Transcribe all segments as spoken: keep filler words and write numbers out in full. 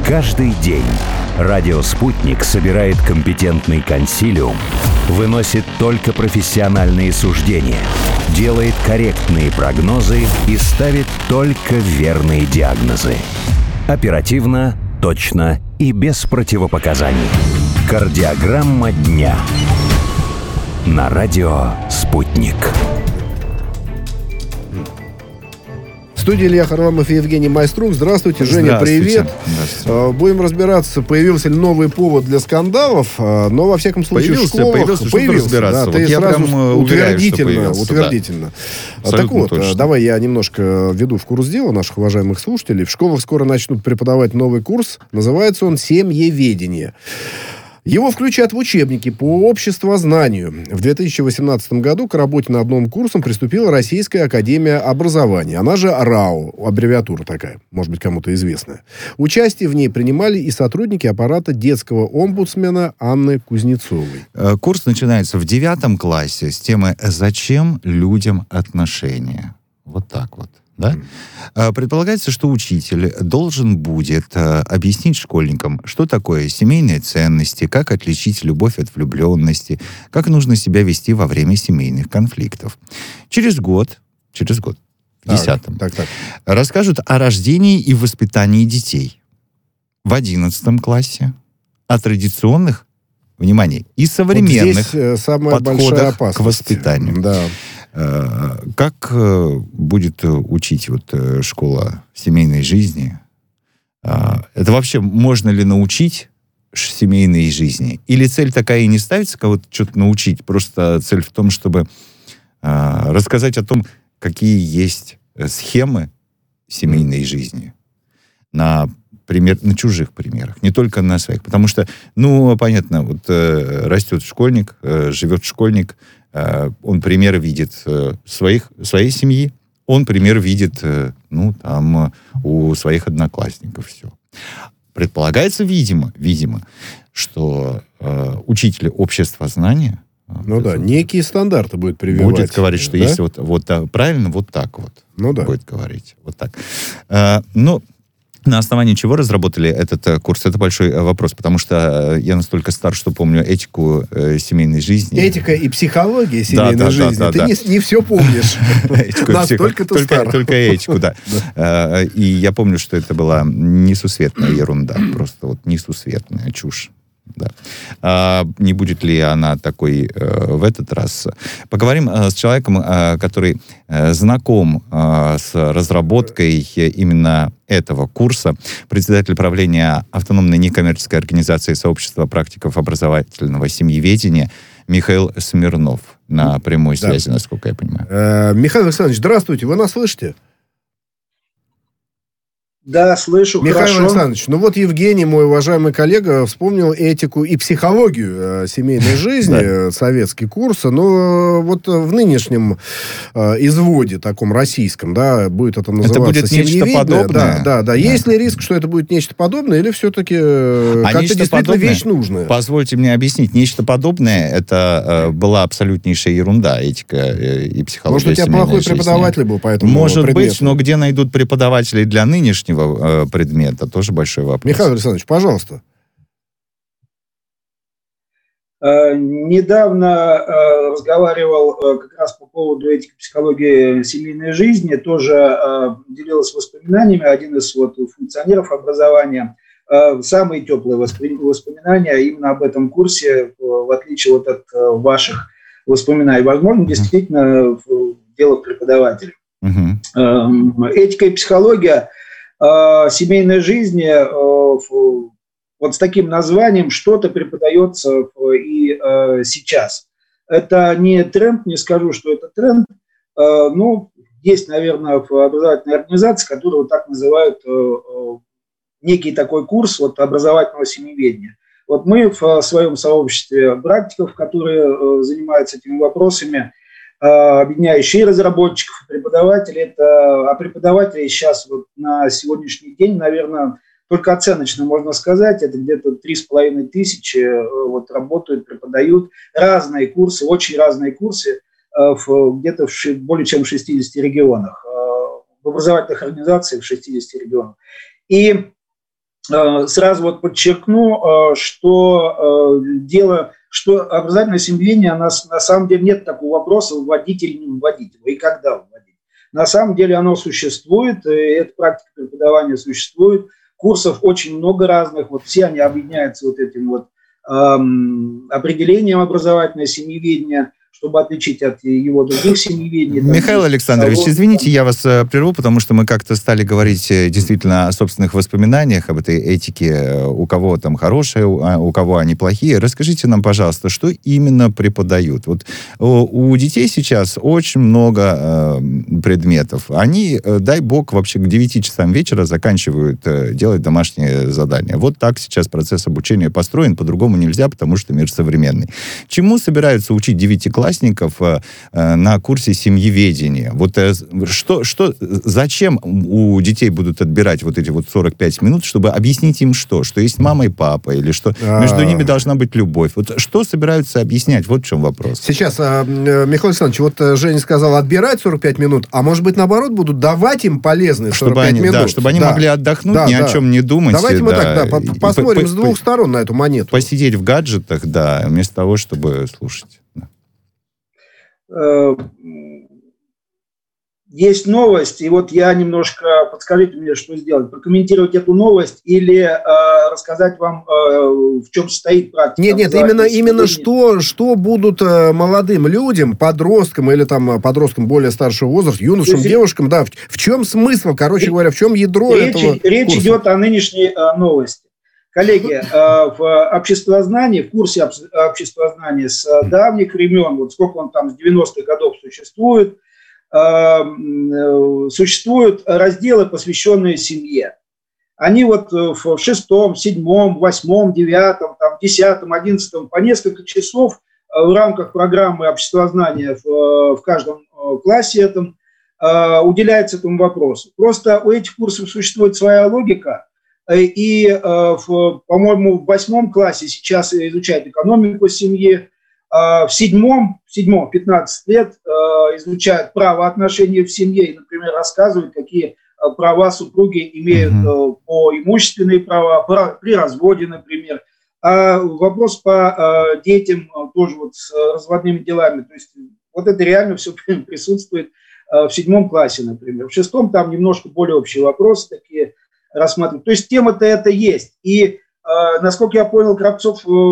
Каждый день радио «Спутник» собирает компетентный консилиум, выносит только профессиональные суждения, делает корректные прогнозы и ставит только верные диагнозы. Оперативно, точно и без противопоказаний. Кардиограмма дня. На радио «Спутник». В студии Илья Харламов и Евгений Майструк. Здравствуйте, Женя, Здравствуйте. привет. Здравствуйте. Будем разбираться, появился ли новый повод для скандалов, но во всяком случае Появился, в школах появился, появился. разбираться. Да, Вот ты я сразу прям уверяю, утвердительно, что появился, утвердительно. да. Так вот, точно. давай я немножко введу в курс дела наших уважаемых слушателей. В школах скоро начнут преподавать новый курс. Называется он «Семьеведение». Его включат в учебники по обществознанию. В две тысячи восемнадцатом году к работе над новым курсом приступила Российская академия образования. Она же РАО, аббревиатура такая, может быть, кому-то известная. Участие в ней принимали и сотрудники аппарата детского омбудсмена Анны Кузнецовой. Курс начинается в девятом классе с темы «Зачем людям отношения?». Вот так вот. Да? Mm. Предполагается, что учитель должен будет объяснить школьникам, что такое семейные ценности, как отличить любовь от влюбленности, как нужно себя вести во время семейных конфликтов. Через год, через год, в десятом, так, так. расскажут о рождении и воспитании детей. В одиннадцатом классе о традиционных, внимание, и современных вот самая подходах к воспитанию. Да. Как будет учить вот школа семейной жизни? Это вообще можно ли научить семейной жизни? Или цель такая и не ставится, кого-то что-то научить? Просто цель в том, чтобы рассказать о том, какие есть схемы семейной жизни на, пример, на чужих примерах, не только на своих. Потому что, ну, понятно, вот растет школьник, живет школьник, он пример видит своих, своей семьи, он пример видит, ну, там, у своих одноклассников. Все. Предполагается, видимо, видимо, что э, учитель обществознания... Ну да, некие стандарты будет прививать. Будет говорить, что да? если вот, вот правильно, вот так вот. Ну да. Будет говорить. Вот так. Э, ну... На основании чего разработали этот э, курс? Это большой э, вопрос, потому что э, я настолько стар, что помню этику э, семейной жизни. Этика и психология семейной да, да, жизни. да, да, Ты да. Не, не все помнишь. Настолько ты стар. Только этику, да. И я помню, что это была несусветная ерунда. Просто вот несусветная чушь. Да. А, не будет ли она такой э, в этот раз? Поговорим э, с человеком, э, который э, знаком э, с разработкой именно этого курса. Председатель правления автономной некоммерческой организации сообщества практиков образовательного семьеведения Михаил Смирнов на прямой связи, да. Насколько я понимаю. Э, Михаил Александрович, здравствуйте. Вы нас слышите? Да, слышу, Михаил хорошо. Александрович, ну вот Евгений, мой уважаемый коллега, вспомнил этику и психологию э, семейной жизни, э, советский курс, но вот в нынешнем э, изводе, таком российском, да, будет это называться это будет нечто подобное? Да, да, да, да. Есть ли риск, что это будет нечто подобное, или все-таки э, а как-то действительно подобное, вещь нужная? Позвольте мне объяснить. Нечто подобное, это э, была абсолютнейшая ерунда, этика э, и психология. Может, у тебя плохой жизни. преподаватель был по этому Может предмету? быть, но где найдут преподавателей для нынешнего предмета, тоже большой вопрос. Михаил Александрович, пожалуйста. Недавно разговаривал как раз по поводу этики психологии семейной жизни, тоже делился воспоминаниями, один из вот функционеров образования. Самые теплые воспоминания именно об этом курсе, в отличие вот от ваших воспоминаний. Возможно, действительно, дело преподавателя. Угу. Этика и психология семейной жизни вот с таким названием что-то преподается и сейчас. Это не тренд, не скажу, что это тренд, но есть, наверное, в образовательной организации, которые вот так называют некий такой курс вот образовательного семьеведения. Вот мы в своем сообществе практиков, которые занимаются этими вопросами, объединяющие разработчиков, преподавателей. Это, а преподавателей сейчас вот на сегодняшний день, наверное, только оценочно можно сказать, это где-то три с половиной тысячи вот, работают, преподают разные курсы, очень разные курсы, в, где-то в ши, более чем в шестидесяти регионах, в образовательных организациях в шестидесяти регионах. И сразу вот подчеркну, что дело, что образовательное семьеведение, на самом деле нет такого вопроса, вводить или не вводить его, и когда вводить. На самом деле оно существует, эта практика преподавания существует, курсов очень много разных, вот все они объединяются вот этим вот эм, определением образовательное семьеведение, чтобы отличить от его других семьеведений. Михаил Александрович, того, извините, я вас прерву, потому что мы как-то стали говорить действительно о собственных воспоминаниях, об этой этике, у кого там хорошие, у кого они плохие. Расскажите нам, пожалуйста, что именно преподают? Вот у детей сейчас очень много э, предметов. Они, дай бог, вообще к девяти часам вечера заканчивают э, делать домашние задания. Вот так сейчас процесс обучения построен, по-другому нельзя, потому что мир современный. Чему собираются учить девятиклассников э, на курсе семьеведения? Вот э, что, что, зачем у детей будут отбирать вот эти вот сорок пять минут, чтобы объяснить им что? Что есть мама и папа, или что А-а-а. между ними должна быть любовь? Вот что собираются объяснять? Вот в чем вопрос. Сейчас, Михаил Александрович, вот Женя сказал отбирать сорок пять минут, а может быть, наоборот, будут давать им полезные сорок пять чтобы они, минут. Да, чтобы они да. могли отдохнуть, да, ни да. о чем не думать. Давайте мы да, так, да, посмотрим по, с двух по, сторон на эту монету. Посидеть в гаджетах, да, вместо того, чтобы слушать. Да. Есть новость, и вот я немножко, подскажите мне, что сделать, прокомментировать эту новость или э, рассказать вам, э, в чем состоит практика. Нет, нет, именно, именно что, что будут э, молодым людям, подросткам или там подросткам более старшего возраста, юношам, есть, девушкам, да, в, в чем смысл, короче речь, говоря, в чем ядро речь, этого Речь курса? идет о нынешней э, новости. Коллеги, в обществознании, в курсе обществознания с давних времен, вот сколько он там с девяностых годов существует, существуют разделы, посвященные семье. Они вот в шестом, седьмом, восьмом, девятом, там, десятом, одиннадцатом по несколько часов в рамках программы обществознания в, в каждом классе этом уделяется этому вопросу. Просто у этих курсов существует своя логика. И, по-моему, в восьмом классе сейчас изучают экономику семьи, в седьмом, в седьмом пятнадцать лет изучают правоотношения в семье и, например, рассказывают, какие права супруги имеют mm-hmm. по имущественные права, при разводе, например. А вопрос по детям тоже вот с разводными делами. То есть вот это реально все присутствует в седьмом классе, например. В шестом там немножко более общие вопросы такие рассматривать. То есть тема-то это есть. И, э, насколько я понял, Кравцов э,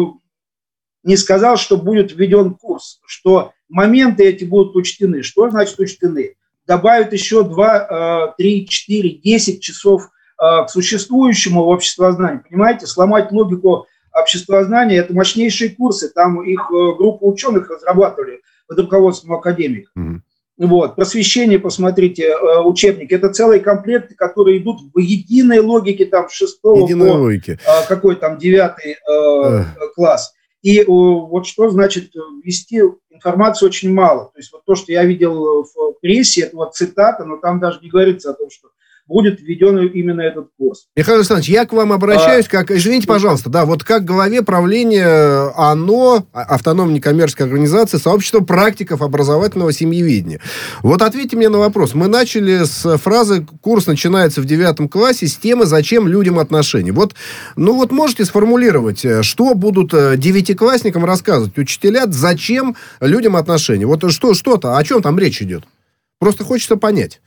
не сказал, что будет введен курс, что моменты эти будут учтены. Что значит учтены? Добавят еще два, три, четыре, десять часов э, к существующему обществознанию. Понимаете, сломать логику обществознания – это мощнейшие курсы. Там их э, группа ученых разрабатывали под руководством академиков. Mm-hmm. Вот. Просвещение, посмотрите, учебники. Это целые комплекты, которые идут в единой логике, там, с шестого по какой там девятый э, класс. И э, вот что значит ввести информацию очень мало. То есть вот то, что я видел в прессе, это вот цитата, но там даже не говорится о том, что будет введен именно этот курс. Михаил Александрович, я к вам обращаюсь, а, как, извините, пожалуйста, да, вот как главе правления ОНО, автономной некоммерческой организации, сообщества практиков образовательного семьеведения. Вот ответьте мне на вопрос. Мы начали с фразы «Курс начинается в девятом классе» с темы «Зачем людям отношения?». Вот, ну вот можете сформулировать, что будут девятиклассникам рассказывать учителя, зачем людям отношения? Вот что, что-то, о чем там речь идет? Просто хочется понять.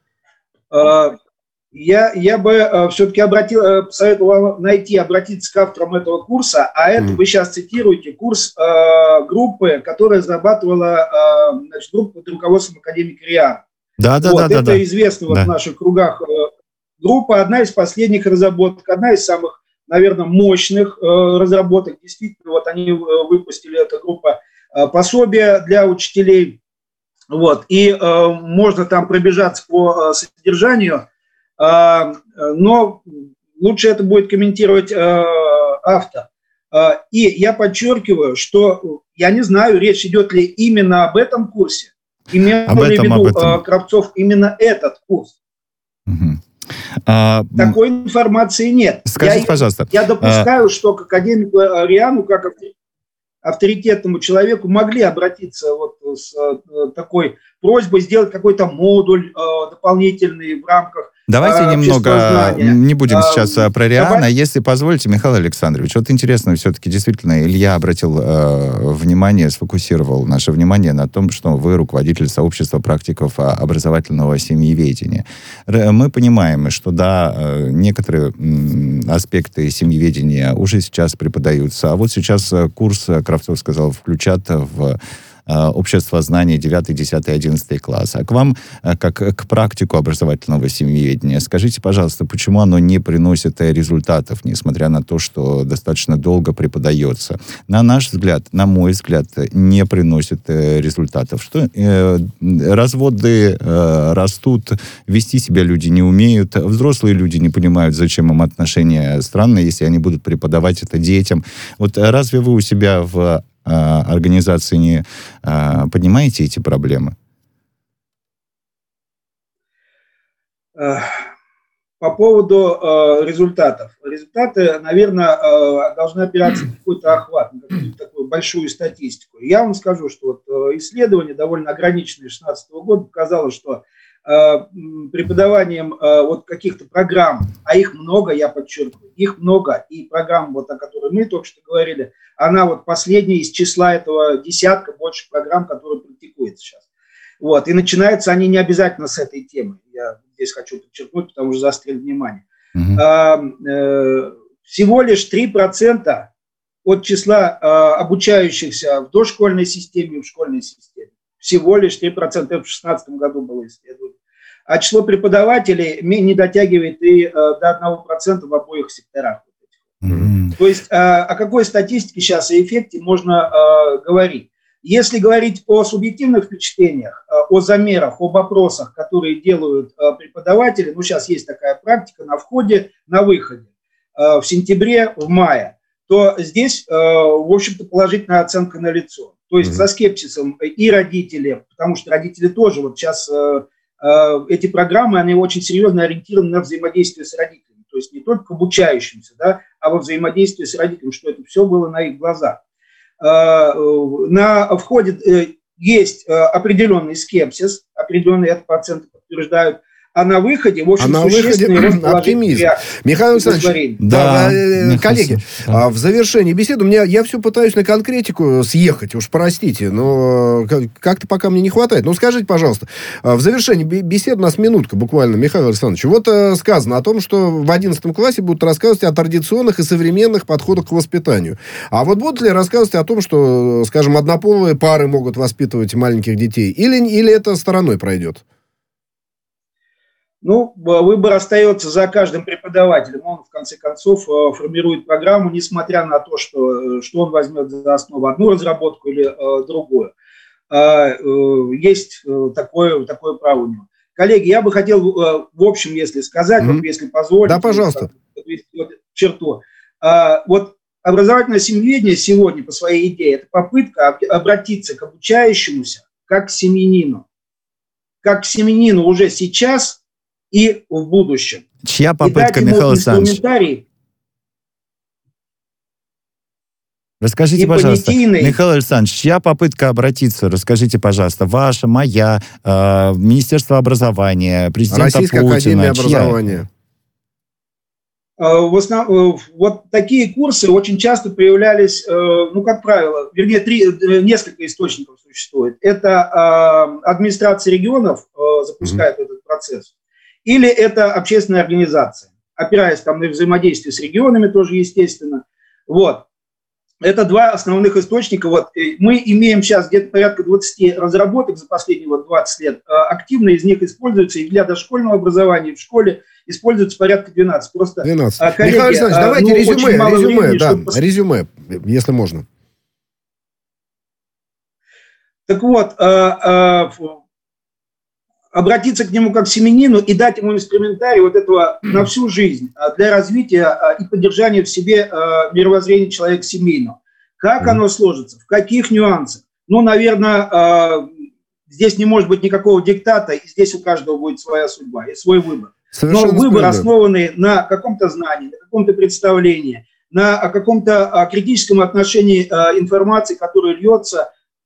А... Я, я бы э, все-таки обратил, э, посоветовал найти, обратиться к авторам этого курса, а это mm. вы сейчас цитируете курс э, группы, которая разрабатывала э, значит, группу под руководством академика Риана. Да, да, вот, да, это да, известна да. вот в наших кругах э, группа, одна из последних разработок, одна из самых, наверное, мощных э, разработок. Действительно, вот они э, выпустили, эта группа, э, пособия для учителей. Вот, и э, можно там пробежаться по э, содержанию. Но лучше это будет комментировать э, автор. И я подчеркиваю, что я не знаю, речь идет ли именно об этом курсе. Имел ли в виду Кравцов именно этот курс? Угу. А, Такой информации нет. Скажите, я, пожалуйста. Я допускаю, а... что к академику Риану, как авторитетному человеку, могли обратиться вот с такой просьбой сделать какой-то модуль дополнительный в рамках Давайте а, немного, не будем а, сейчас а, про Риана. давай... Если позволите, Михаил Александрович, вот интересно, все-таки действительно Илья обратил э, внимание, сфокусировал наше внимание на том, что вы руководитель сообщества практиков образовательного семьеведения. Мы понимаем, что да, некоторые м, аспекты семьеведения уже сейчас преподаются, а вот сейчас курс, Кравцов сказал, включат в общество знаний девятый, десятый, одиннадцатый класс. А к вам, как к практику образовательного семьеведения, скажите, пожалуйста, почему оно не приносит результатов, несмотря на то, что достаточно долго преподается? На наш взгляд, на мой взгляд, не приносит результатов. Что э, разводы э, растут, вести себя люди не умеют, взрослые люди не понимают, зачем им отношения странные, если они будут преподавать это детям. Вот разве вы у себя в организации не а, поднимаете эти проблемы? По поводу э, результатов. Результаты, наверное, э, должны опираться на какой-то охват, на какую-то такую большую статистику. Я вам скажу, что вот, э, исследование довольно ограниченное две тысячи шестнадцатого года показало, что э, преподаванием э, вот каких-то программ, а их много, я подчеркиваю, их много, и программа, вот, о которой мы только что говорили, она вот последняя из числа этого десятка больше программ, которые практикуются сейчас. Вот. И начинаются они не обязательно с этой темы. Я здесь хочу подчеркнуть, потому что заострил внимание. Uh-huh. А, э, всего лишь три процента от числа э, обучающихся в дошкольной системе и в школьной системе. Всего лишь три процента. Это в две тысячи шестнадцатом году было исследование. А число преподавателей не дотягивает и э, до одного процента в обоих секторах. Mm-hmm. То есть о, о какой статистике сейчас и эффекте можно э, говорить? Если говорить о субъективных впечатлениях, э, о замерах, об опросах, которые делают э, преподаватели, ну сейчас есть такая практика на входе, на выходе, э, в сентябре, в мае, то здесь, э, в общем-то, положительная оценка налицо. То есть mm-hmm. со скепсисом и родители, потому что родители тоже вот сейчас э, э, эти программы, они очень серьезно ориентированы на взаимодействие с родителями. То есть не только к обучающимся, да, а во взаимодействии с родителями, что это все было на их глазах. На входе есть определенный скепсис, определенные это проценты подтверждают, а на выходе, в общем, а существенный рост оптимизм. Михаил Александрович, да, да, коллеги, да. В завершении беседы, меня, я все пытаюсь на конкретику съехать, уж простите, но как-то пока мне не хватает. Ну, скажите, пожалуйста, в завершении беседы, у нас минутка буквально, Михаил Александрович, вот сказано о том, что в одиннадцатом классе будут рассказывать о традиционных и современных подходах к воспитанию. А вот будут ли рассказывать о том, что, скажем, однополые пары могут воспитывать маленьких детей? Или, или это стороной пройдет? Ну, выбор остается за каждым преподавателем. Он, в конце концов, формирует программу, несмотря на то, что, что он возьмет за основу одну разработку или э, другую. Э, э, есть такое, такое право у него. Коллеги, я бы хотел, э, в общем, если сказать, mm-hmm. вот, если позволите, да, пожалуйста. Вот, черту. Э, вот образовательное семьеведение сегодня, по своей идее, это попытка обратиться к обучающемуся как к семьянину. Как к семьянину уже сейчас и в будущем. Чья попытка, Михаил Александрович? Расскажите, пожалуйста, понятийный... Михаил Александрович, чья попытка обратиться? Расскажите, пожалуйста, ваша, моя, э, Министерство образования, президента Российская Путина. Академия образования. В основном, вот такие курсы очень часто появлялись, ну, как правило, вернее, три, несколько источников существует. Это администрация регионов запускает mm-hmm. этот процесс. Или это общественная организация, опираясь там на взаимодействие с регионами тоже, естественно. Вот. Это два основных источника. Вот. Мы имеем сейчас где-то порядка двадцать разработок за последние вот двадцать лет. Активно из них используются и для дошкольного образования, и в школе используется порядка двенадцать. Просто, двенадцать. Коллеги, Михаил Александрович, давайте ну, резюме, резюме, времени, да, чтобы... резюме, если можно. Так вот, обратиться к нему как к семьянину и дать ему инструментарий вот этого на всю жизнь для развития и поддержания в себе мировоззрения человека семейного. Как оно сложится, в каких нюансах? Ну, наверное, здесь не может быть никакого диктата, и здесь у каждого будет своя судьба и свой выбор. Совершенно Но выбор, основанный на каком-то знании, на каком-то представлении, на каком-то критическом отношении информации, которая льется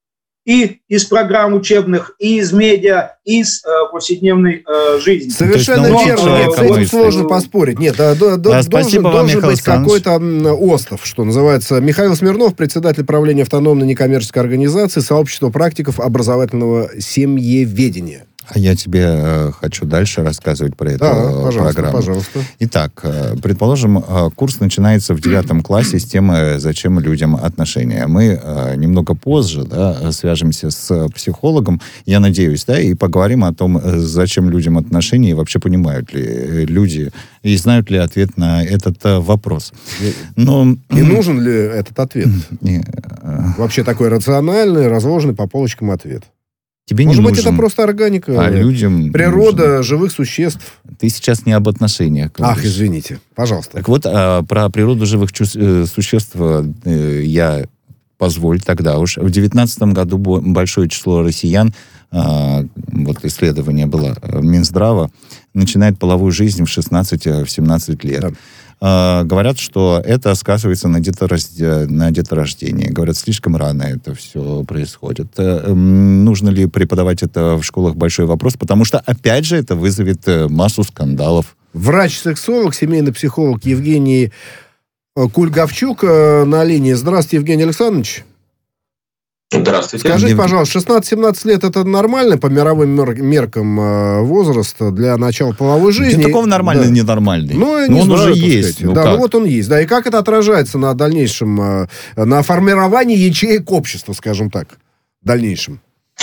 и из программ учебных, и из медиа, и из э, повседневной э, жизни. Совершенно есть, верно. Нет, с этим сложно поспорить. Нет, да, да, да, должен, вам, должен быть Александрович. какой-то остов, что называется. Михаил Смирнов, председатель правления автономной некоммерческой организации сообщества практиков образовательного семьеведения. А я тебе э, хочу дальше рассказывать про эту Да, пожалуйста, программу. пожалуйста. Итак, э, предположим, э, курс начинается в девятом классе с темы «Зачем людям отношения?». Мы э, немного позже, да, свяжемся с психологом, я надеюсь, да, и поговорим о том, зачем людям отношения, и вообще понимают ли люди, и знают ли ответ на этот э, вопрос. Но... И нужен ли этот ответ? Не, э... Вообще такой рациональный, разложенный по полочкам ответ. Тебе Может не быть, нужен, это просто органика, а людям природа нужен. живых существ. Ты сейчас не об отношениях говоришь. Ах, извините, пожалуйста. Так вот, а, про природу живых чу- э, существ э, я позволь тогда уж. В девятнадцатом году большое число россиян, а, вот исследование было Минздрава, начинает половую жизнь в шестнадцать-семнадцать лет. Да. Uh, говорят, что это сказывается на, деторожд... на деторождении. Говорят, слишком рано это все происходит. Uh, нужно ли преподавать это в школах — большой вопрос, потому что, опять же, это вызовет массу скандалов. Врач-сексолог, семейный психолог Евгений Кульгавчук на линии. Здравствуйте, Евгений Александрович. Здравствуйте. Скажите, пожалуйста, шестнадцать-семнадцать лет это нормально по мировым меркам возраст для начала половой жизни? Ты такого нормальный, да. ненормальный. Ну, Но не он знаю, уже так есть. сказать. Ну, да, как? ну вот он есть. Да, и как это отражается на дальнейшем, на формировании ячеек общества, скажем так, в дальнейшем?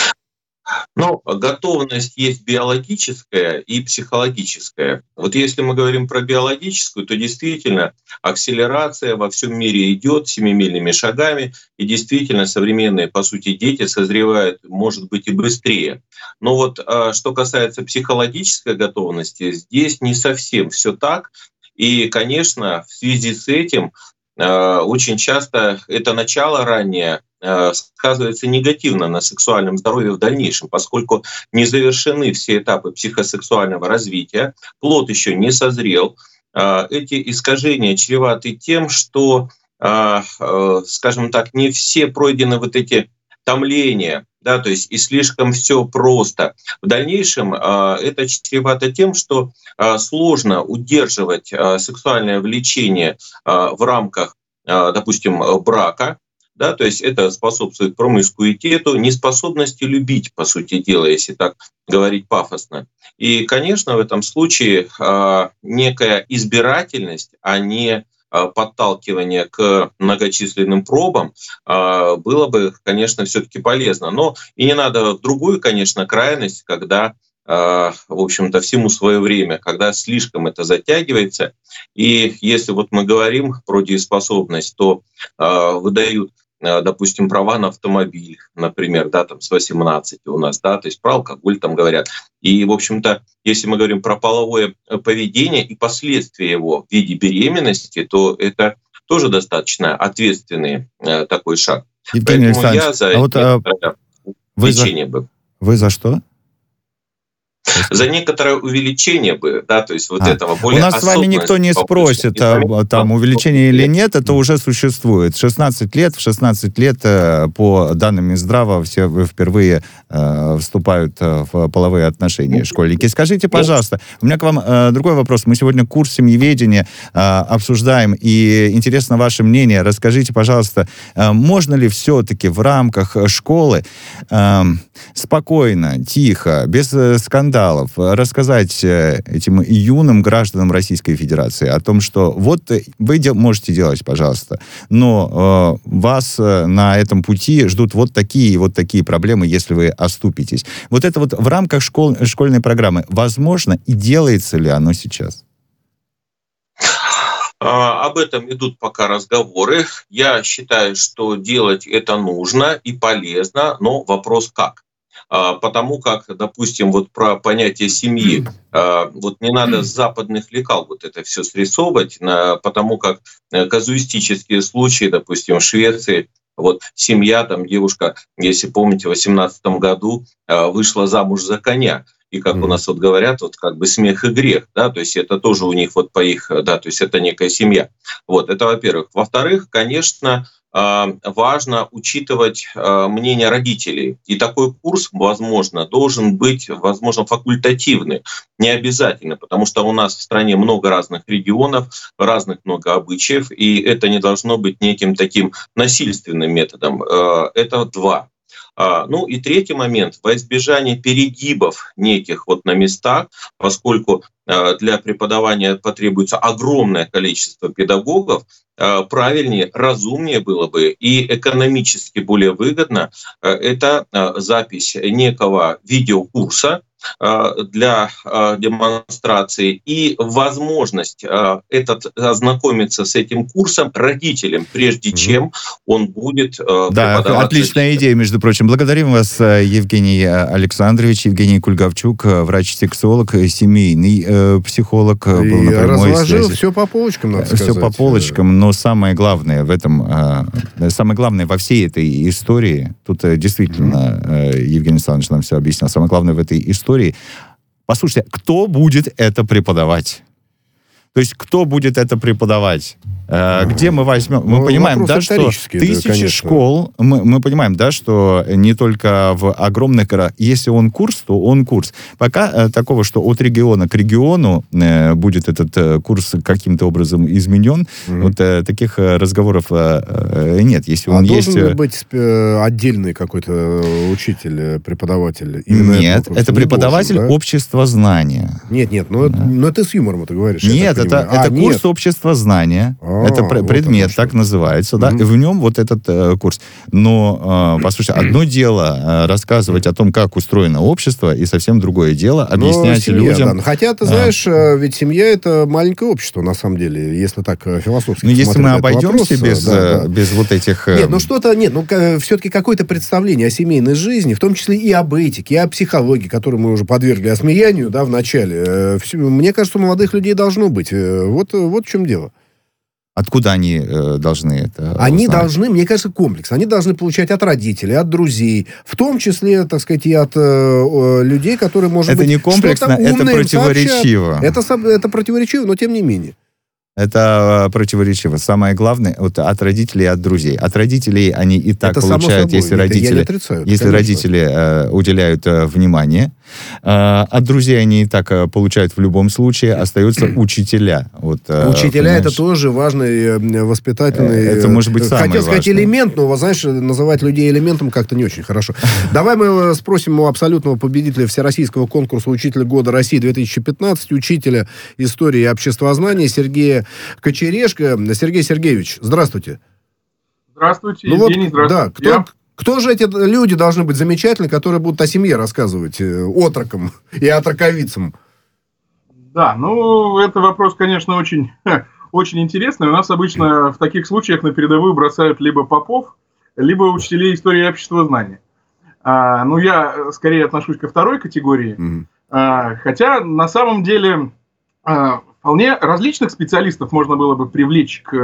Ну, готовность есть биологическая и психологическая. Вот если мы говорим про биологическую, то действительно акселерация во всем мире идет семимильными шагами, и действительно современные, по сути, дети созревают, может быть, и быстрее. Но вот что касается психологической готовности, здесь не совсем все так. И, конечно, в связи с этим очень часто это начало раннее сказывается негативно на сексуальном здоровье в дальнейшем, поскольку не завершены все этапы психосексуального развития, плод еще не созрел. Эти искажения чреваты тем, что, скажем так, не все пройдены вот эти томления, да, то есть и слишком все просто. В дальнейшем это чревато тем, что сложно удерживать сексуальное влечение в рамках, допустим, брака. Да, то есть это способствует промискуитету, неспособности любить, по сути дела, если так говорить пафосно. И, конечно, в этом случае э, некая избирательность, а не э, подталкивание к многочисленным пробам э, было бы, конечно, все-таки полезно. Но и не надо в другую, конечно, крайность, когда в общем-то, всему свое время, когда слишком это затягивается. И если вот мы говорим про дееспособность, то э, выдают, э, допустим, права на автомобиль, например, да, там с восемнадцати у нас, да, то есть про алкоголь там говорят. И, в общем-то, если мы говорим про половое поведение и последствия его в виде беременности, то это тоже достаточно ответственный э, такой шаг. Евгений Поэтому я за а вот, а, вы, за, бы. вы за что? За некоторое увеличение бы, да, то есть вот а, этого более. У нас с вами никто не спросит, а, там увеличение или нет, это уже существует. шестнадцать лет, в шестнадцать лет по данным Минздрава все впервые э, вступают в половые отношения школьники. Скажите, пожалуйста, у меня к вам э, другой вопрос. Мы сегодня курс семьеведения э, обсуждаем, и интересно ваше мнение. Расскажите, пожалуйста, э, можно ли все-таки в рамках школы э, спокойно, тихо, без скандалов рассказать этим юным гражданам Российской Федерации о том, что вот вы де- можете делать, пожалуйста, но э, вас на этом пути ждут вот такие и вот такие проблемы, если вы оступитесь. Вот это вот в рамках школ- школьной программы возможно и делается ли оно сейчас? Об этом идут пока разговоры. Я считаю, что делать это нужно и полезно, но вопрос как. Потому как, допустим, вот про понятие семьи, вот не надо с западных лекал вот это все срисовывать, потому как казуистические случаи, допустим, в Швеции, вот семья, там девушка, если помните, в восемнадцатом году вышла замуж за коня. И как у нас вот говорят, вот как бы смех и грех, да, то есть это тоже у них вот по их, да, то есть это некая семья. Вот, это во-первых. Во-вторых, конечно, важно учитывать мнение родителей. И такой курс, возможно, должен быть, возможно, факультативный, не обязательно, потому что у нас в стране много разных регионов, разных много обычаев, и это не должно быть неким таким насильственным методом. Это два. Ну и третий момент, во избежание перегибов неких вот на местах, поскольку для преподавания потребуется огромное количество педагогов, правильнее, разумнее было бы и экономически более выгодно это запись некого видеокурса для демонстрации и возможность этот, ознакомиться с этим курсом родителям, прежде mm-hmm. чем он будет да, отличная детям. Идея, между прочим. Благодарим вас, Евгений Александрович, Евгений Кульгавчук, врач-сексолог, семейный э, психолог. И был на прямой разложил связи. Все по полочкам, надо все сказать. Все по полочкам, но самое главное в этом, э, самое главное во всей этой истории, тут э, действительно э, Евгений Александрович нам все объяснил, самое главное в этой истории, послушайте, кто будет это преподавать? То есть, кто будет это преподавать? Э, где мы возьмем? Мы ну, понимаем, да, что тысячи да, школ, мы, мы понимаем, да, что не только в огромных городах, если он курс, то он курс. Пока э, такого, что от региона к региону э, будет этот э, курс каким-то образом изменен, mm-hmm. вот э, таких э, разговоров э, э, нет. Если он а есть... должен ли быть э, отдельный какой-то учитель, преподаватель? Именно нет, это преподаватель должен, да? общества знания. Нет, нет, ну, да. это, ну это с юмором ты говоришь. Нет, это, это а, курс нет. общества знания. А, это вот предмет, так что. называется, да, mm-hmm. и в нем вот этот э, курс. Но, э, послушайте, одно дело э, рассказывать о том, как устроено общество, и совсем другое дело объяснять семья, людям... Да. Хотя, ты знаешь, э, ведь семья — это маленькое общество, на самом деле, если так философски. Ну, если мы обойдемся без, да, да. без вот этих... Э... Нет, ну что-то, нет, ну все-таки какое-то представление о семейной жизни, в том числе и об этике, и о психологии, которую мы уже подвергли осмеянию, да, в начале. Э, все, мне кажется, у молодых людей должно быть. Э, вот, вот в чем дело. Откуда они э, должны это Они узнать? должны, мне кажется, комплекс. Они должны получать от родителей, от друзей, в том числе, так сказать, и от э, людей, которые, может это быть, не комплексно, это противоречиво. Это, это противоречиво, но тем не менее. Это противоречиво. Самое главное, вот от родителей и от друзей. От родителей они и так это получают, собой, если родители, отрицаю, если родители э, уделяют э, внимание. Э, от друзей они и так э, получают в любом случае. Остаются учителя. Вот, э, учителя — это тоже важный воспитательный... Это может быть самое Хотел сказать важное. элемент, но, знаешь, называть людей элементом как-то не очень хорошо. Давай мы спросим у абсолютного победителя Всероссийского конкурса «Учитель года России две тысячи пятнадцать», учителя истории и обществознания Сергея Кочерешко. Сергей Сергеевич, здравствуйте. Здравствуйте, ну Евгений, вот, здравствуйте. Да, кто, Я... кто же эти люди должны быть замечательные, которые будут о семье рассказывать э, отрокам и отроковицам? Да, ну, это вопрос, конечно, очень, очень интересный. У нас обычно в таких случаях на передовую бросают либо попов, либо учителей истории и обществознания. А, ну, я скорее отношусь ко второй категории. Mm-hmm. А, хотя, на самом деле... А, Вполне различных специалистов можно было бы привлечь к,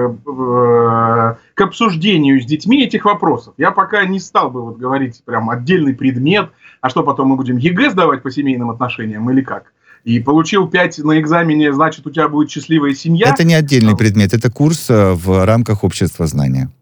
э, к обсуждению с детьми этих вопросов. Я пока не стал бы вот говорить прям отдельный предмет, а что потом мы будем ЕГЭ сдавать по семейным отношениям или как? И получил пять на экзамене, значит, у тебя будет счастливая семья. Это не отдельный предмет, это курс в рамках обществознания.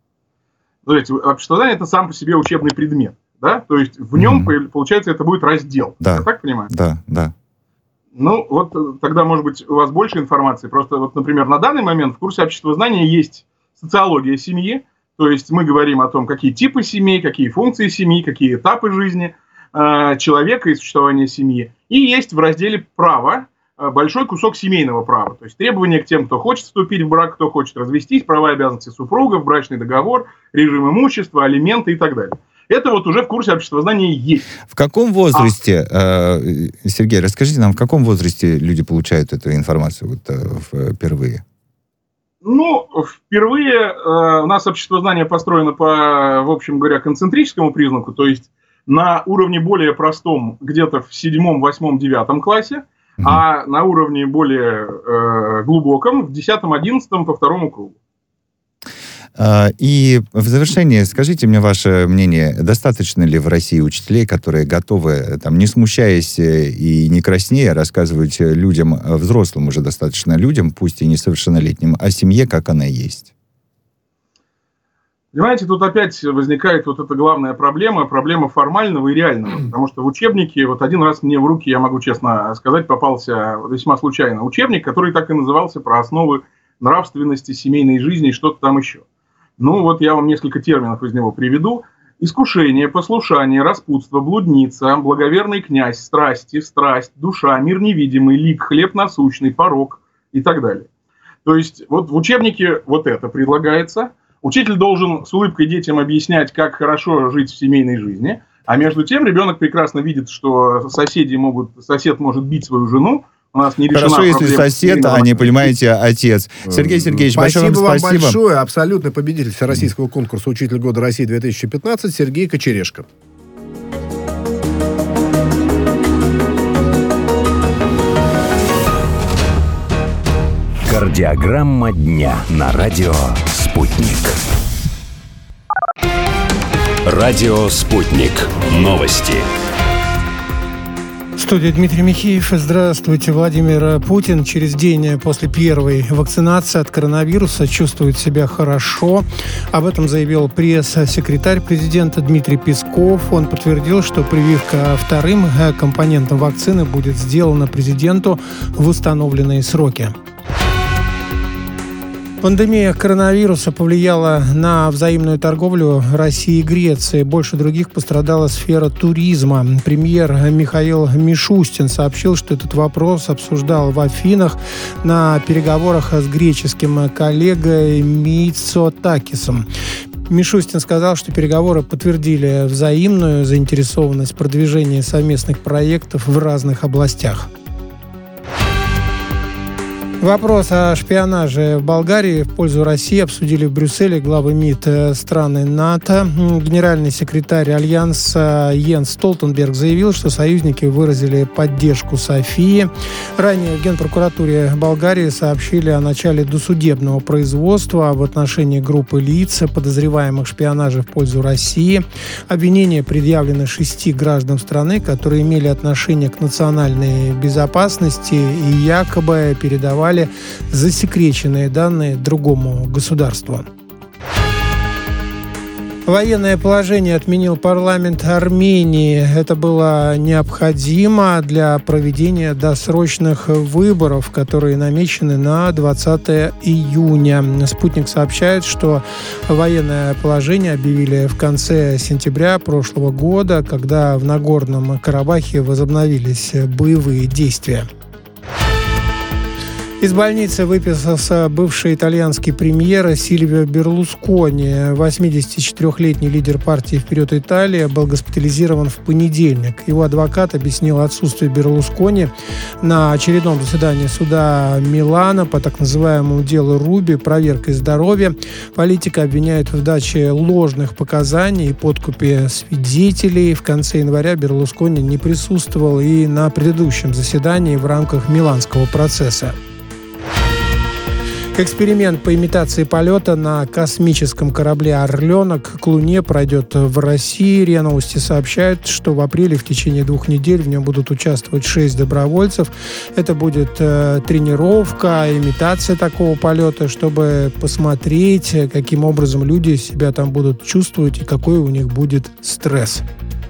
То есть обществознание — это сам по себе учебный предмет, да? То есть в нем, mm-hmm. получается, это будет раздел. Да. Я так понимаю? Да, да. Ну, вот тогда, может быть, у вас больше информации. Просто, вот, например, на данный момент в курсе обществознания есть социология семьи. То есть мы говорим о том, какие типы семей, какие функции семьи, какие этапы жизни э, человека и существования семьи. И есть в разделе «Право» э, большой кусок семейного права. То есть требования к тем, кто хочет вступить в брак, кто хочет развестись, права и обязанности супругов, брачный договор, режим имущества, алименты и так далее. Это вот уже в курсе обществознания есть. В каком возрасте, а... э, Сергей, расскажите нам, в каком возрасте люди получают эту информацию вот, э, впервые? Ну, впервые э, у нас обществознание построено по, в общем говоря, концентрическому признаку, то есть на уровне более простом где-то в седьмом, восьмом, девятом классе, угу. а на уровне более э, глубоком в десятом, одиннадцатом по второму кругу. И в завершение скажите мне ваше мнение, достаточно ли в России учителей, которые готовы, там, не смущаясь и не краснея, рассказывать людям, взрослым уже достаточно людям, пусть и несовершеннолетним, о семье, как она есть? Понимаете, тут опять возникает вот эта главная проблема, проблема формального и реального. Потому что в учебнике, вот один раз мне в руки, я могу честно сказать, попался весьма случайно учебник, который так и назывался «Про основы нравственности, семейной жизни» и что-то там еще. Ну вот я вам несколько терминов из него приведу. Искушение, послушание, распутство, блудница, благоверный князь, страсти, страсть, душа, мир невидимый, лик, хлеб насущный, порок и так далее. То есть вот в учебнике вот это предлагается. Учитель должен с улыбкой детям объяснять, как хорошо жить в семейной жизни, а между тем ребенок прекрасно видит, что соседи могут, сосед может бить свою жену. У нас не решена Хорошо, если проблема сосед, а не, понимаете, отец. Сергей Сергеевич, спасибо большое вам спасибо. Спасибо вам большое. Абсолютный победитель всероссийского конкурса «Учитель года России две тысячи пятнадцать» Сергей Кочерешко. Кардиограмма дня на радио «Спутник». Радио «Спутник». Новости. В студии Дмитрий Михеев. Здравствуйте. Владимир Путин через день после первой вакцинации от коронавируса чувствует себя хорошо. Об этом заявил пресс-секретарь президента Дмитрий Песков. Он подтвердил, что прививка вторым компонентом вакцины будет сделана президенту в установленные сроки. Пандемия коронавируса повлияла на взаимную торговлю России и Греции. Больше других пострадала сфера туризма. Премьер Михаил Мишустин сообщил, что этот вопрос обсуждал в Афинах на переговорах с греческим коллегой Мицотакисом. Мишустин сказал, что переговоры подтвердили взаимную заинтересованность в продвижении совместных проектов в разных областях. Вопрос о шпионаже в Болгарии в пользу России обсудили в Брюсселе главы МИД страны НАТО. Генеральный секретарь Альянса Йенс Столтенберг заявил, что союзники выразили поддержку Софии. Ранее в Генпрокуратуре Болгарии сообщили о начале досудебного производства в отношении группы лиц, подозреваемых в шпионаже в пользу России. Обвинения предъявлены шести гражданам страны, которые имели отношение к национальной безопасности и якобы передавали засекреченные данные другому государству. Военное положение отменил парламент Армении. Это было необходимо для проведения досрочных выборов, которые намечены на двадцатое июня. Спутник сообщает, что военное положение объявили в конце сентября прошлого года, когда в Нагорном Карабахе возобновились боевые действия. Из больницы выписался бывший итальянский премьер Сильвио Берлускони. восьмидесятичетырёхлетний лидер партии «Вперед, Италия» был госпитализирован в понедельник. Его адвокат объяснил отсутствие Берлускони на очередном заседании суда Милана по так называемому делу Руби проверкой здоровья. Политика обвиняет в даче ложных показаний и подкупе свидетелей. В конце января Берлускони не присутствовал и на предыдущем заседании в рамках миланского процесса. Эксперимент по имитации полета на космическом корабле «Орленок» к Луне пройдет в России. РИА Новости сообщают, что в апреле в течение двух недель в нем будут участвовать шесть добровольцев. Это будет э, тренировка, имитация такого полета, чтобы посмотреть, каким образом люди себя там будут чувствовать и какой у них будет стресс.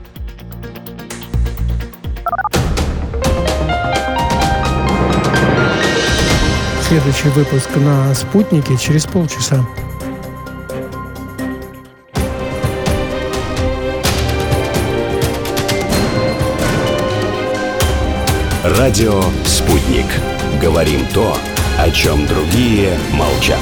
Следующий выпуск на «Спутнике» через полчаса. Радио «Спутник». Говорим то, о чем другие молчат.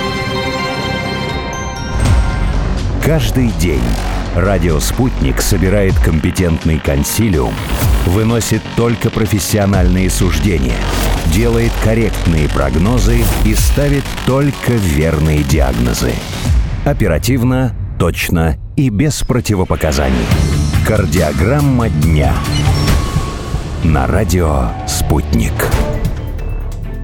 Каждый день радио «Спутник» собирает компетентный консилиум, выносит только профессиональные суждения, делает корректные прогнозы и ставит только верные диагнозы. Оперативно, точно и без противопоказаний. Кардиограмма дня на радио «Спутник».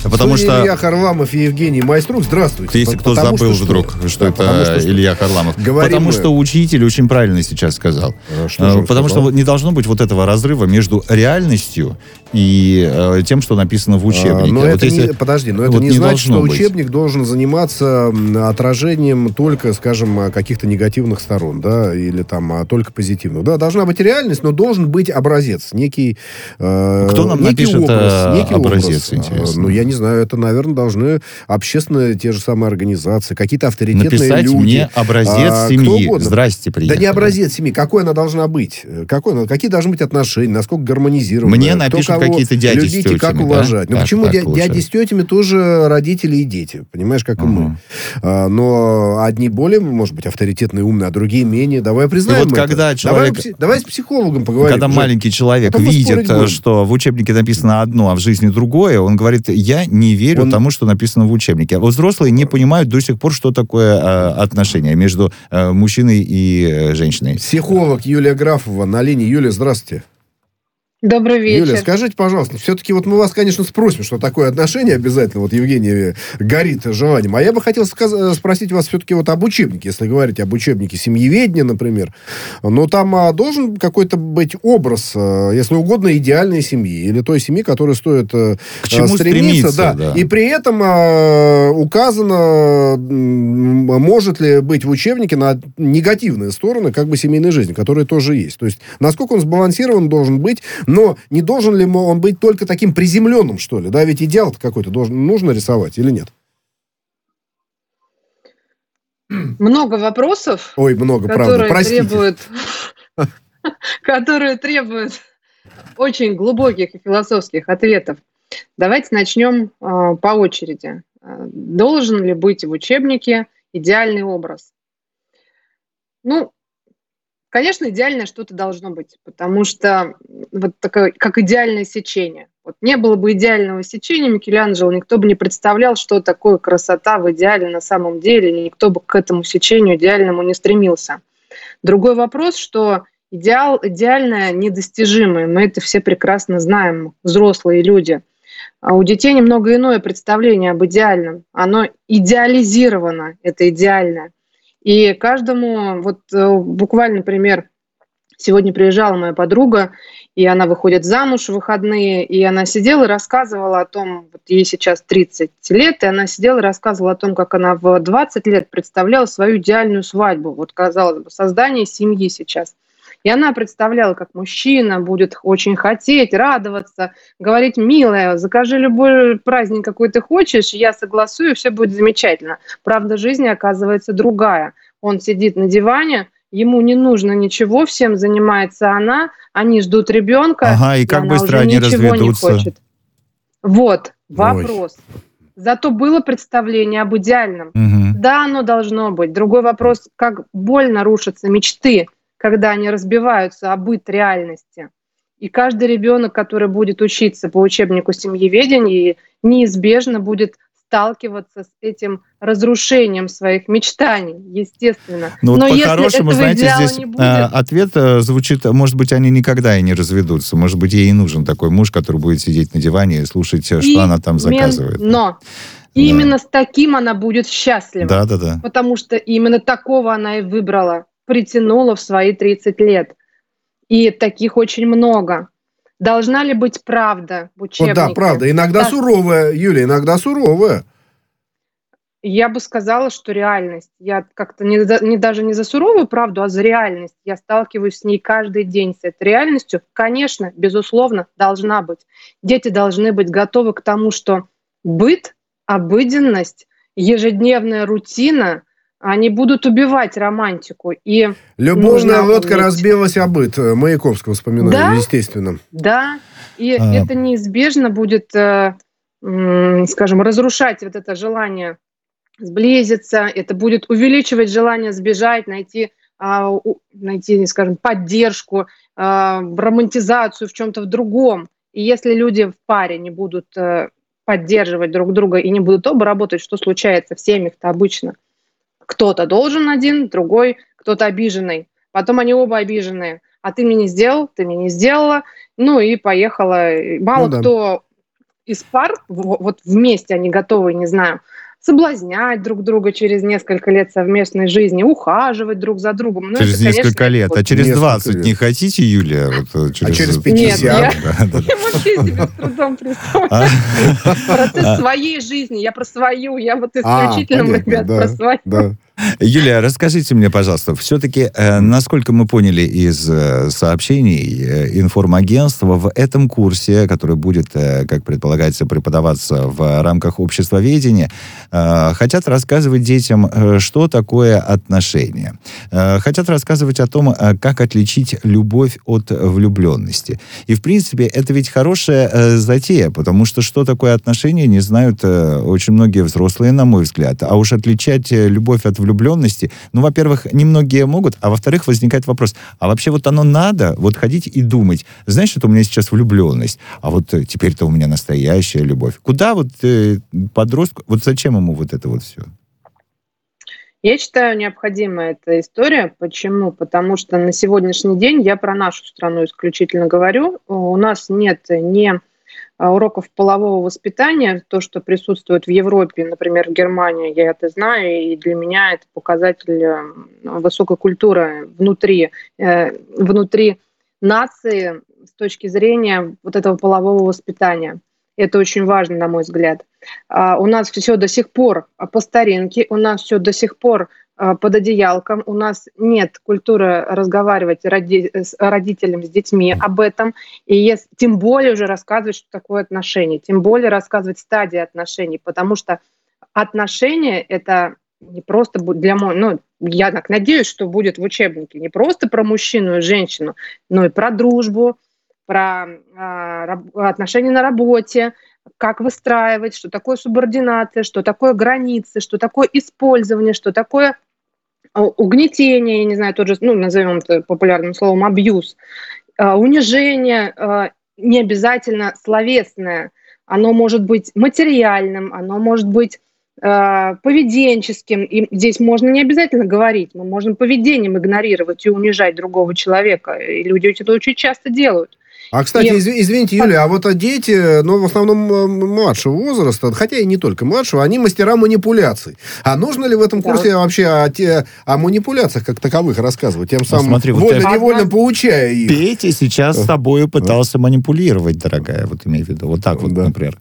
Потому что... Илья Харламов и Евгений Майструк. Здравствуйте. Если кто Потому забыл что вдруг, что, что да, это что, Илья Харламов. Говорим потому мы... что учитель очень правильно сейчас сказал. А, что же он потому сказал? что не должно быть вот этого разрыва между реальностью и э, тем, что написано в учебнике. А, но вот это если... не, подожди, но это вот не, не значит, что быть. учебник должен заниматься отражением только, скажем, каких-то негативных сторон, да, или там только позитивных. Да, должна быть реальность, но должен быть образец, некий, э, Кто нам некий напишет образ, некий образец, образ. интересно? Ну, я не знаю, это, наверное, должны общественные те же самые организации, какие-то авторитетные Написать люди. мне образец а, семьи. Здрасте, приехали. Да не образец семьи, какой она должна быть, какой, какие должны быть отношения, насколько гармонизированы. Мне напишут какие-то дяди любить с тетями, и как да? уважать. Ну Так, почему так дя- лучше. дяди с тетями тоже родители и дети, понимаешь, как и Ага. мы. А, но одни более, может быть, авторитетные, умные, а другие менее. Давай признаем И вот это. когда человек- Давай, пси- давай с психологом поговорим. Когда Жень. маленький человек А то мы видит, спорить будем. что в учебнике написано одно, а в жизни другое, он говорит, я не верю Он- тому, что написано в учебнике. А вот взрослые не понимают до сих пор, что такое э, отношения между э, мужчиной и э, женщиной. Психолог Юлия Графова на линии. Юлия, здравствуйте. Добрый вечер. Юлия, скажите, пожалуйста, все-таки вот мы вас, конечно, спросим, что такое отношение обязательно. Вот Евгений горит желанием. А я бы хотел сказ- спросить вас все-таки вот об учебнике, если говорить об учебнике семьеведения, например. Но там а, должен какой-то быть образ, а, если угодно, идеальной семьи. Или той семьи, которая стоит а, К чему стремиться. стремиться, Да. да. И при этом а, указано, м, может ли быть в учебнике на негативные стороны как бы семейной жизни, которые тоже есть. То есть, насколько он сбалансирован должен быть, но не должен ли он быть только таким приземленным, что ли? Да, ведь идеал какой-то должен, нужно рисовать или нет? Много вопросов, Ой, много, правда. которые Простите. требуют, которые требуют очень глубоких и философских ответов. Давайте начнем э, по очереди. Э, Должен ли быть в учебнике идеальный образ? Ну, конечно, идеальное что-то должно быть, потому что вот такое, как идеальное сечение. Вот не было бы идеального сечения Микеланджело, никто бы не представлял, что такое красота в идеале на самом деле, никто бы к этому сечению идеальному не стремился. Другой вопрос, что идеал, идеальное недостижимое, мы это все прекрасно знаем, взрослые люди. А у детей немного иное представление об идеальном. Оно идеализировано, это идеальное. И каждому, вот буквально, например, сегодня приезжала моя подруга, и она выходит замуж в выходные, и она сидела и рассказывала о том, вот ей сейчас тридцать лет, и она сидела и рассказывала о том, как она в двадцать лет представляла свою идеальную свадьбу, вот, казалось бы, создание семьи сейчас. И она представляла, как мужчина будет очень хотеть, радоваться, говорить: милая, закажи любой праздник, какой ты хочешь, я согласую, все будет замечательно. Правда жизни оказывается другая. Он сидит на диване, ему не нужно ничего, всем занимается она, они ждут ребенка, Ага, и как она быстро уже они ничего разведутся. не хочет. Вот вопрос. Зато было представление об идеальном. Мгм. Да, оно должно быть. Другой вопрос, как больно рушатся мечты, когда они разбиваются о быт реальности. И каждый ребенок, который будет учиться по учебнику семьеведения, неизбежно будет сталкиваться с этим разрушением своих мечтаний, естественно. Ну вот Но если по-хорошему, этого знаете, идеала здесь не будет, э, ответ э, звучит, может быть, они никогда и не разведутся. Может быть, ей и нужен такой муж, который будет сидеть на диване и слушать, э, что она там заказывает. но Да. именно с таким она будет счастлива. Да-да-да. Потому что именно такого она и выбрала, притянула в свои тридцать лет. И таких очень много. Должна ли быть правда в учебнике? Вот да, правда. Иногда Да. суровая, Юлия, иногда суровая. Я бы сказала, что реальность. Я как-то не, за- не даже не за суровую правду, а за реальность. Я сталкиваюсь с ней каждый день, с этой реальностью. Конечно, безусловно, должна быть. Дети должны быть готовы к тому, что быт, обыденность, ежедневная рутина, они будут убивать романтику. И Любовная нужно лодка уметь- разбилась о быт. Маяковского вспоминаю, Да? естественно. Да, и А. это неизбежно будет, э, м, скажем, разрушать вот это желание сблизиться, это будет увеличивать желание сбежать, найти, а, у- найти, скажем, поддержку, а, романтизацию в чем-то в другом. И если люди в паре не будут э, поддерживать друг друга и не будут оба работать, что случается в семьях-то обычно? Кто-то должен один, другой, кто-то обиженный. Потом они оба обиженные. А ты мне не сделал, ты мне не сделала. Ну и поехала. И мало Ну да. кто из пар, вот вместе они готовы, не знаю, соблазнять друг друга через несколько лет совместной жизни, ухаживать друг за другом. Ну, через это, несколько конечно, лет. вот... А через двадцать лет. не хотите, Юлия? Вот, через... А через пятьдесят? Нет, да, да, да. я вообще себе с трудом представляю. Процесс своей жизни. Я про свою. Я вот исключительно, понятно, ребят, да, про свою. да. Юлия, расскажите мне, пожалуйста, все-таки, э, насколько мы поняли из э, сообщений э, информагентства, в этом курсе, который будет, э, как предполагается, преподаваться в рамках обществоведения, э, хотят рассказывать детям, э, что такое отношения. Э, хотят рассказывать о том, э, как отличить любовь от влюбленности. И, в принципе, это ведь хорошая э, затея, потому что что такое отношения, не знают э, очень многие взрослые, на мой взгляд. А уж отличать э, любовь от влюбленности, ну, во-первых, немногие могут, а во-вторых, возникает вопрос, а вообще вот оно надо, вот ходить и думать, знаешь, что у меня сейчас влюбленность, а вот э, теперь-то у меня настоящая любовь. Куда вот э, подростку, вот зачем ему вот это вот все? Я считаю, необходима эта история. Почему? Потому что на сегодняшний день, я про нашу страну исключительно говорю, у нас нет ни уроков полового воспитания, то, что присутствует в Европе, например, в Германии, я это знаю, и для меня это показатель высокой культуры внутри, э, внутри нации с точки зрения вот этого полового воспитания. Это очень важно, на мой взгляд. А у нас все до сих пор по старинке, у нас все до сих пор под одеялком, у нас нет культуры разговаривать роди- с родителям, с детьми об этом, и если, тем более уже рассказывать, что такое отношения, тем более рассказывать стадии отношений, потому что отношения – это не просто для... Ну, я так надеюсь, что будет в учебнике не просто про мужчину и женщину, но и про дружбу, про э, отношения на работе, как выстраивать, что такое субординация, что такое границы, что такое использование, что такое угнетение, я не знаю, тот же, ну, назовем это популярным словом, абьюз, унижение, не обязательно словесное, оно может быть материальным, оно может быть поведенческим, и здесь можно не обязательно говорить, мы можем поведением игнорировать и унижать другого человека, и люди это очень часто делают. А, кстати, И... изв- извините, Юлия, а вот дети, ну, в основном младшего возраста, хотя и не только младшего, они мастера манипуляций. А нужно ли в этом Да. курсе вообще о, те, о манипуляциях как таковых рассказывать, тем самым смотри, вот вольно-невольно ты- поучая их? Петя сейчас с тобой пытался манипулировать, дорогая, вот имею в виду. Вот так вот, Да. например.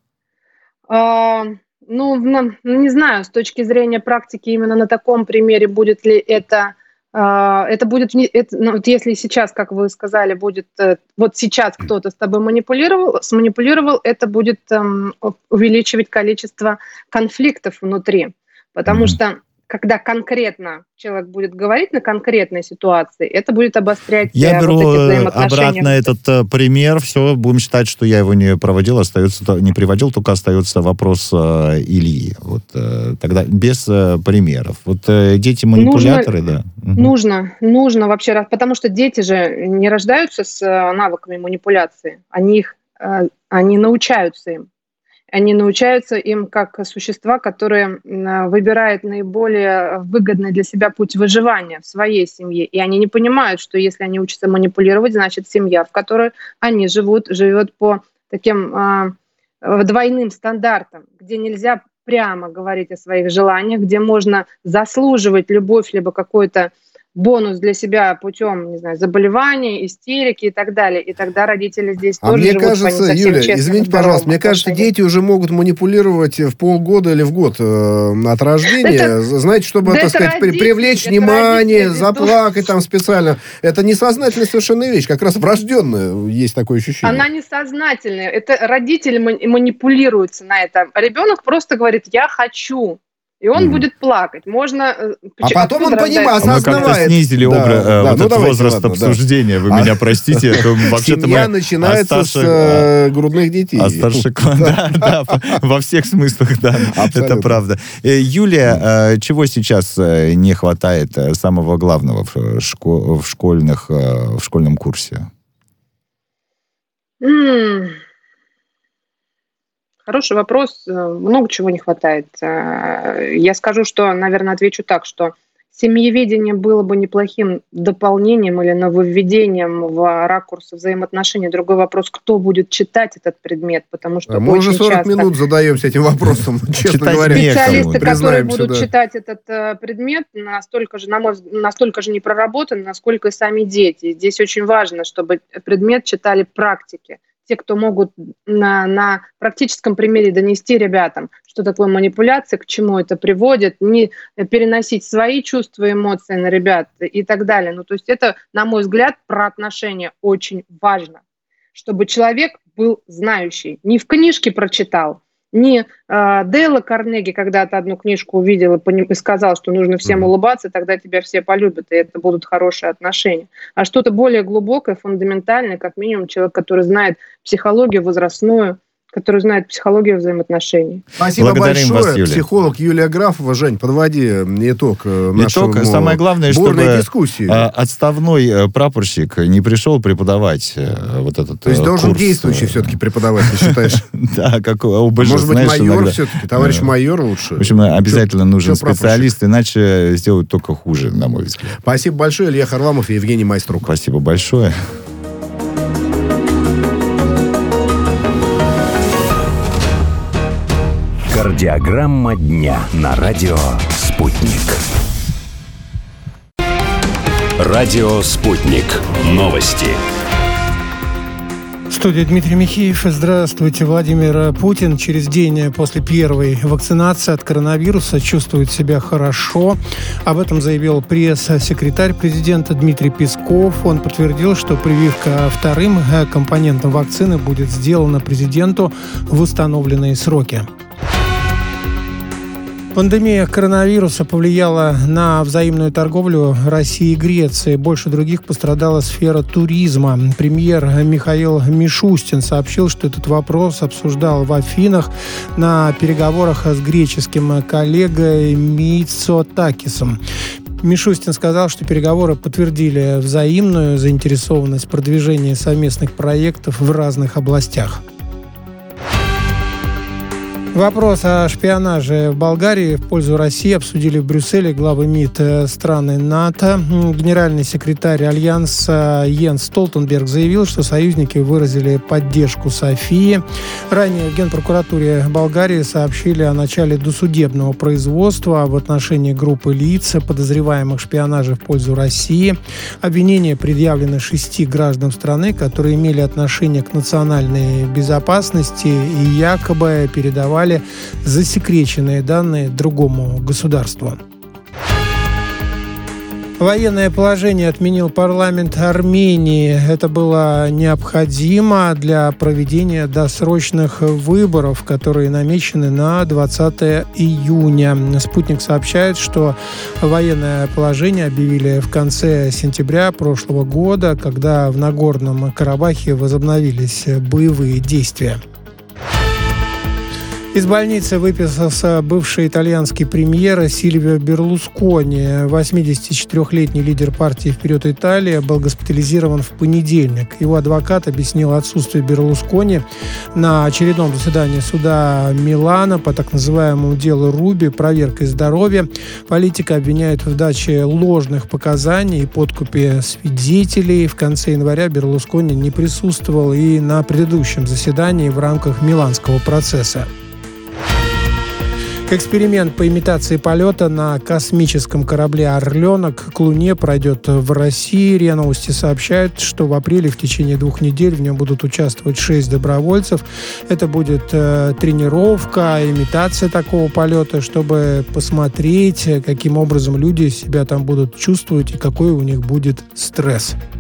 А, ну, ну, не знаю, с точки зрения практики именно на таком примере будет ли это... Это будет, это, ну, вот если сейчас, как вы сказали, будет, вот сейчас кто-то с тобой манипулировал, сманипулировал, это будет эм, увеличивать количество конфликтов внутри, потому mm-hmm. что когда конкретно человек будет говорить на конкретной ситуации, это будет обострять я вот беру эти взаимоотношения. Обратно этот э, пример, все, будем считать, что я его не проводил, остается, не приводил, только остается вопрос э, Ильи. Вот э, тогда без э, примеров. Вот э, дети-манипуляторы, нужно, да. Угу. Нужно, нужно вообще, потому что дети же не рождаются с навыками манипуляции, они их, э, они научаются им. Они научаются им как существа, которые выбирают наиболее выгодный для себя путь выживания в своей семье. И они не понимают, что если они учатся манипулировать, значит, семья, в которой они живут, живет по таким э, двойным стандартам, где нельзя прямо говорить о своих желаниях, где можно заслуживать любовь, либо какой-то бонус для себя путем, не знаю, заболевания, истерики и так далее. И тогда родители здесь а тоже мне живут кажется, по не совсем Юля, честным, извините, пожалуйста, мне кажется, отношениям. дети уже могут манипулировать в полгода или в год э, от рождения, это, знаете, чтобы, да так сказать, родители, привлечь внимание, заплакать там специально. Это несознательная совершенно вещь, как раз врожденная, есть такое ощущение. Она несознательная. Это родители манипулируются на это. Ребенок просто говорит «я хочу». И он mm. будет плакать. Можно... А потом он понимает, осознавает. Мы как-то снизили да, образ, да, вот ну, этот давайте, возраст ладно, обсуждения. да. Вы а, меня простите. Семья начинается с э, грудных детей. А старший класс, да, да, во всех смыслах, да, абсолютно. Это правда. Юлия, чего сейчас не хватает самого главного в, шко- в, школьных, в школьном курсе? Mm. Хороший вопрос. Много чего не хватает. Я скажу, что, наверное, отвечу так, что семьеведение было бы неплохим дополнением или нововведением в ракурс взаимоотношений. Другой вопрос, кто будет читать этот предмет, потому что а мы уже сорок часто минут задаемся этим вопросом, честно говоря. Специалисты, которые будут читать этот предмет, настолько же, на мой взгляд, настолько же не проработаны, насколько и сами дети. Здесь очень важно, чтобы предмет читали практики. Те, кто могут на, на практическом примере донести ребятам, что такое манипуляция, к чему это приводит, не переносить свои чувства, эмоции на ребят и так далее. Ну, то есть это, на мой взгляд, про отношения очень важно, чтобы человек был знающий, не в книжке прочитал, не э, Дейла Карнеги когда-то одну книжку увидел и, поним, и сказал, что нужно всем улыбаться, тогда тебя все полюбят, и это будут хорошие отношения. А что-то более глубокое, фундаментальное, как минимум человек, который знает психологию возрастную, который знает психологию взаимоотношений. Спасибо Благодарим большое. Вас, Юлия. Психолог Юлия Графова. Жень, подводи итог нашему Итог, самое главное, чтобы дискуссии. Отставной прапорщик не пришел преподавать вот этот курс. То есть должен действующий все-таки преподавать, ты считаешь? Да, как ОБЖ. Может быть, майор все-таки, товарищ майор лучше. В общем, обязательно нужен специалист, иначе сделают только хуже, на мой взгляд. Спасибо большое. Илья Харламов и Евгений Майструк. Спасибо большое. Кардиограмма дня на радио «Спутник». Радио «Спутник». Новости. В студии Дмитрий Михеев. Здравствуйте. Владимир Путин через день после первой вакцинации от коронавируса чувствует себя хорошо. Об этом заявил пресс-секретарь президента Дмитрий Песков. Он подтвердил, что прививка вторым компонентом вакцины будет сделана президенту в установленные сроки. Пандемия коронавируса повлияла на взаимную торговлю России и Греции. Больше других пострадала сфера туризма. Премьер Михаил Мишустин сообщил, что этот вопрос обсуждал в Афинах на переговорах с греческим коллегой Мицотакисом. Мишустин сказал, что переговоры подтвердили взаимную заинтересованность в продвижении совместных проектов в разных областях. Вопрос о шпионаже в Болгарии в пользу России обсудили в Брюсселе главы МИД страны НАТО. Генеральный секретарь Альянса Йенс Столтенберг заявил, что союзники выразили поддержку Софии. Ранее в Генпрокуратуре Болгарии сообщили о начале досудебного производства в отношении группы лиц, подозреваемых в шпионаже в пользу России. Обвинения предъявлены шести гражданам страны, которые имели отношение к национальной безопасности и якобы передавали засекреченные данные другому государству. Военное положение отменил парламент Армении. Это было необходимо для проведения досрочных выборов, которые намечены на двадцатое июня. Спутник сообщает, что военное положение объявили в конце сентября прошлого года, когда в Нагорном Карабахе возобновились боевые действия. Из больницы выписался бывший итальянский премьер Сильвио Берлускони. восьмидесятичетырёхлетний лидер партии «Вперед, Италия» был госпитализирован в понедельник. Его адвокат объяснил отсутствие Берлускони на очередном заседании суда Милана по так называемому делу Руби проверкой здоровья. Политика обвиняет в даче ложных показаний и подкупе свидетелей. В конце января Берлускони не присутствовал и на предыдущем заседании в рамках миланского процесса. Эксперимент по имитации полета на космическом корабле «Орленок» к Луне пройдет в России. РИА Новости сообщают, что в апреле в течение двух недель в нем будут участвовать шесть добровольцев. Это будет э, тренировка, имитация такого полета, чтобы посмотреть, каким образом люди себя там будут чувствовать и какой у них будет стресс.